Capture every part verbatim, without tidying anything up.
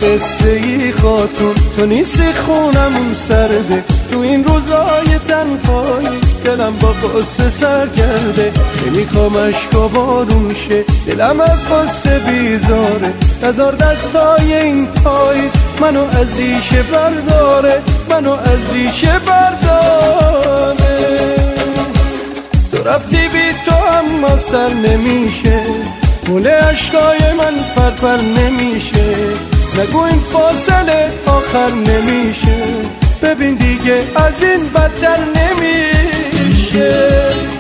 قصه ای خاتون، تو نیستی خونمون سرده، تو این روزای تنهایی دلم با قصه سرگرده. نمیخوام اشکا بارون شه، دلم از قصه بیزاره، هزار دستای این پاییز منو از ریشه برداره، منو از ریشه برداره. تو رفتی بی تو اما سر نمیشه، موله اشکای من پرپر نمیشه. نگو این فاصله آخر نمیشه، ببین دیگه از این بدتر نمیشه.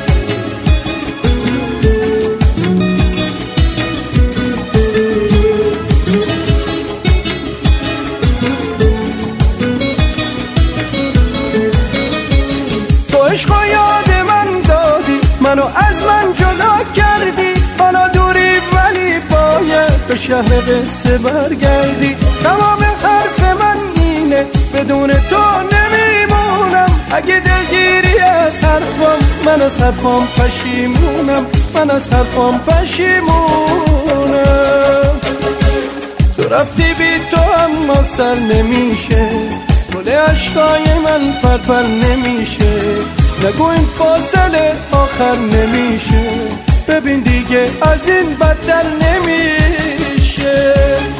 تو عشق و یاد من دادی، منو از من جدا کردی، حالا دوری ولی باید به شهر قصه برگردی. تمام حرف من اینه، بدون تو نمیمونم. اگه دلگیری از حرفم، من از حرفم پشیمونم، من از حرفم پشیمونم. تو رفتی بی تو اما سر نمیشه، گل اشکای من پرپر نمیشه. نگو این فاصله آخر نمیشه، ببین دیگه از این بدتر نمیشه.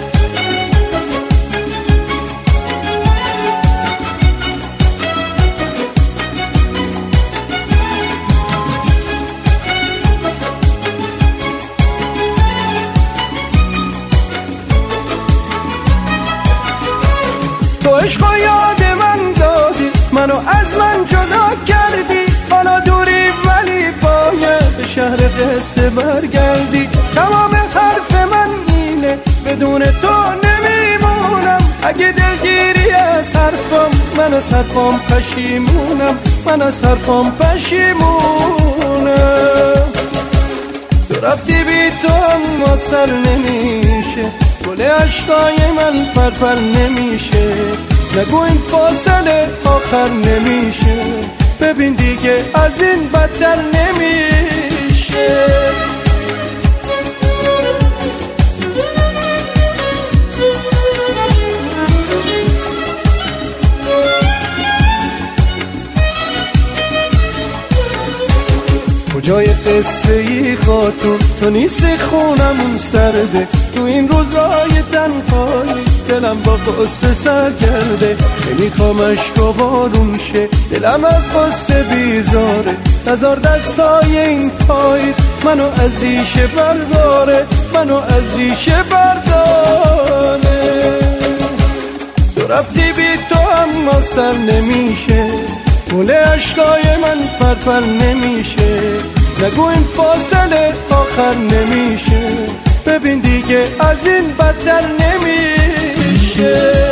تو عشق و یاد من دادی، منو از من جدا کردی، حالا دوری ولی باید به شهر قصه برگردی. تمام حرف من اینه، بدون تو نمیمونم. اگه دلگیری از حرفم، من از حرفم پشیمونم، من از حرفم پشیمونم. تو رفتی بی تو اما سر نمیشه، گل اشکای من پرپر نمیشه. نگو این فاصله آخر نمیشه، ببین دیگه از این بدتر نمیشه. کجای قصه ای خاتون، تو نیستی خونمون سرده، تو این روزای تنهایی دلم با قصه سرگرده. نمیخوام اشکا بارون شه، دلم از قصه بیزاره، هزار دستای این پاییز منو از ریشه برداره، منو از ریشه برداره. تو رفتی بی تو اما سر نمیشه، موله اشکای من پرپر نمیشه. نگو این فاصله آخر نمیشه، ببین دیگه از این بدتر نمیشه.